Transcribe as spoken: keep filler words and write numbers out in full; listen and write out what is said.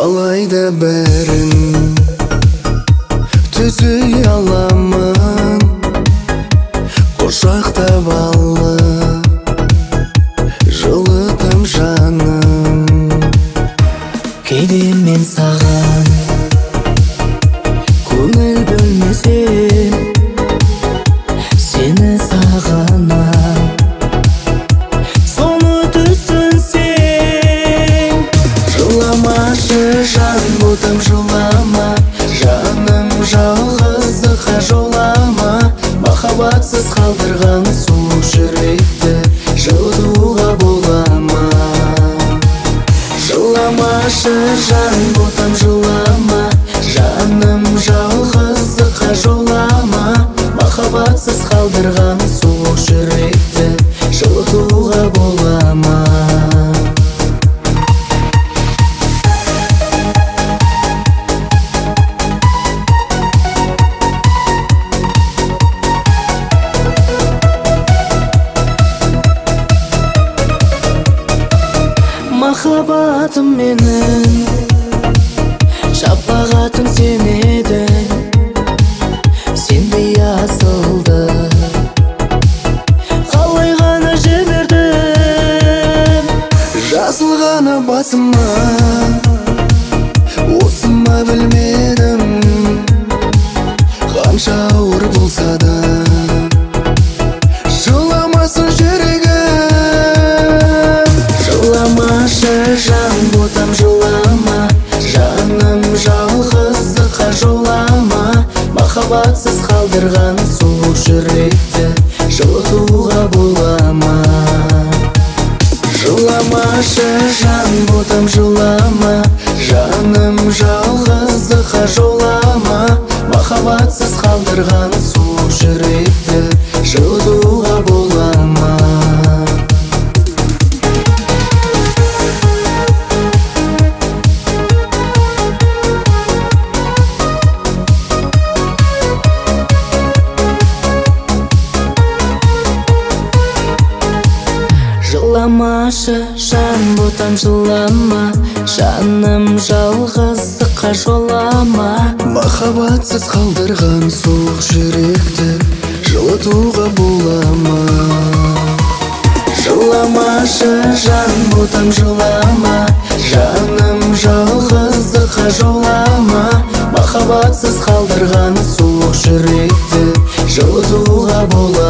алайда бәрін түзей аламын, құшақтап алып жылытам жаным. Кейде мен саған көңіл бөлмесем, сені сағынам, соны түсінсең. Жыламашы жан, ботам жылама, жаным жалғыздыққа жолама. Махаббатсыз қалдырған суық жүректі жылытуға бола ма? Жыламашы жан, ботам жылама, жаным жалғыздыққа жолама. Махаббатсыз қалдырған суық жүректі жылытуға бола ма? Махаббатым менің, шапағатым сен едің, сендей асылды қалай ғана жібердім. Жазылғаны басыма, осыма білмедім, қанша ауыр болса да жыламасын жүрегім. Жыламашы жан, ботам жылама, жаным жалғыздыққа жолама. Махаббатсыз қалдырған суық жүректі жылытуға бола ма? Жыламашы жан, ботам жылама, жаным жалғыздыққа жолама. Махаббатсыз қалдырған суық жүректі жылытуға бола ма? Жыламашы жан, ботам жылама, жаным жалғыздыққа жолама. Махаббатсыз қалдырған суық жүректі жылытуға бола ма? Жыламашы жан, ботам жылама, жаным жалғыздыққа жолама. Махаббатсыз қалдырған суық жүректі жылытуға бола